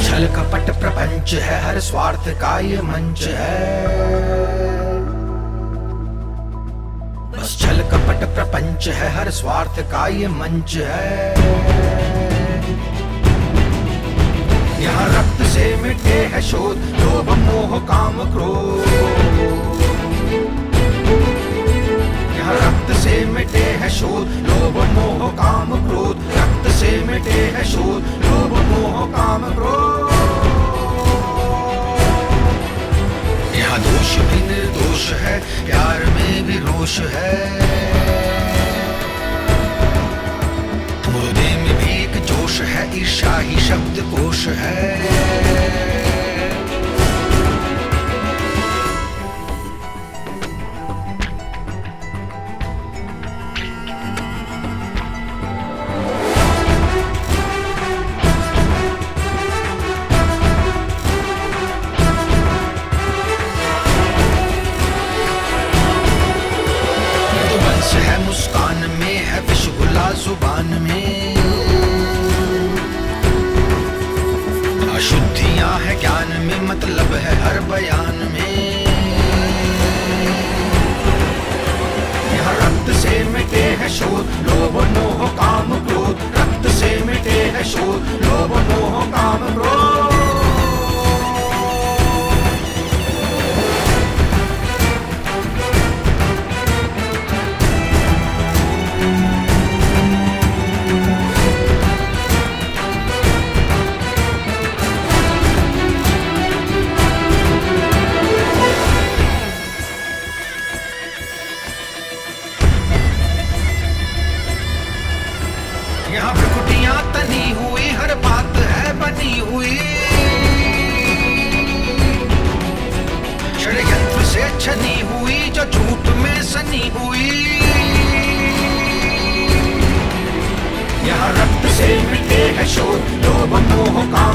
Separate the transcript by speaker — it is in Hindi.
Speaker 1: छल कपट प्रपंच है, हर स्वार्थ का ये मंच है। बस छल कपट प्रपंच है, हर स्वार्थ का ये मंच है। यहाँ रक्त से मिटे है शोध, लोभ मोह काम क्रोध। यहाँ रक्त से मिटे है शोध, लोभ मोह काम क्रोध। रक्त से मिटे है शोध, लोभ मोह काम क्रोध। यहाँ दोष भी निर्दोष है, प्यार में भी रोष है। मुर्दे में भी एक जोश है, ईर्ष्या ही शब्द कोश है। है मुस्कान में, है विषगुला जुबान में। अशुद्धियां है ज्ञान में, मतलब है हर बयान में। यहाँ रक्त से मिटे है शोध, लोभ मोह काम क्रोध। रक्त से मिटे है शोध, लोभ मोह काम क्रोध। यहाँ भ्रुकुटियां तनी हुई, हर बात है बनी हुई। षड्यंत्र से छनी हुई, जो झूठ में सनी हुई। यहाँ रक्त से मिटे है शोध, लोभ मोह काम